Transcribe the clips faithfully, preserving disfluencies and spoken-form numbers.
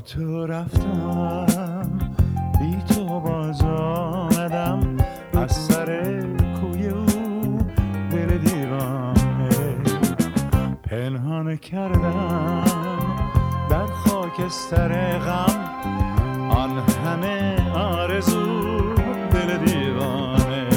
تو رفتم بی تو باز آمدم از سر کوی او دل دیوانه پنهان کردم در خاکستر غم آن همه آرزو دل دیوانه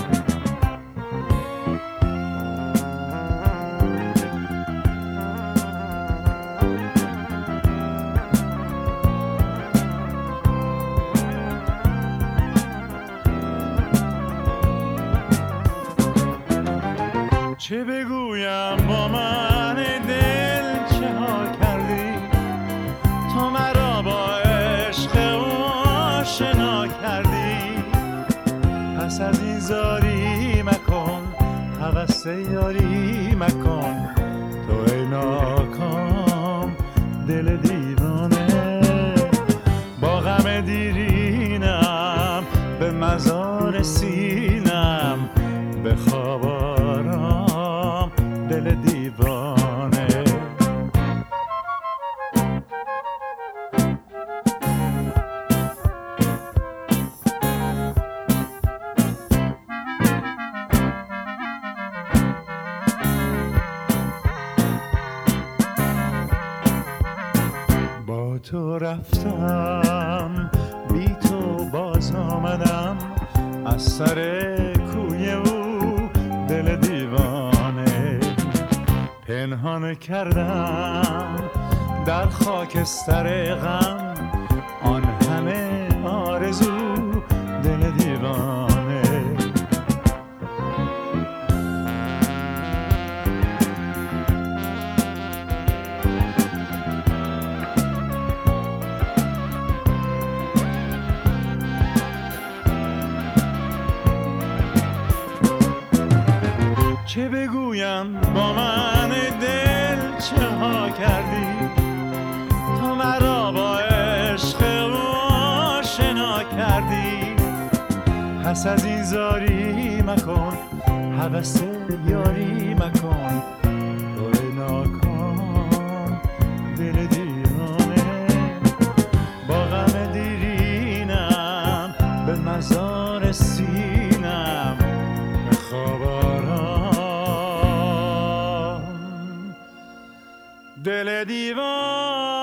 چه بگویم با من دل چه ها کردی تو مرا با عشق آشنا کردی پس از این زاری مکن هوس یاری مکن تو ای ناکام دل دیوانه با غم دیرینم به مزار سینم به خواب آرام دل دیوانه با تو رفتم بی تو باز آمدم از سر کوی او دل دیوانه پنهان کردم در خاکستر غم آن همه آرزو دل دیوانه چه بگویم با من دل چه ها کردی تو مرا با عشق آشنا کردی پس از این زاری مکن هوس یاری مکن تو ناکام دل دیوانه با غم دیرینم به مزار سینم به خواب دل دیوان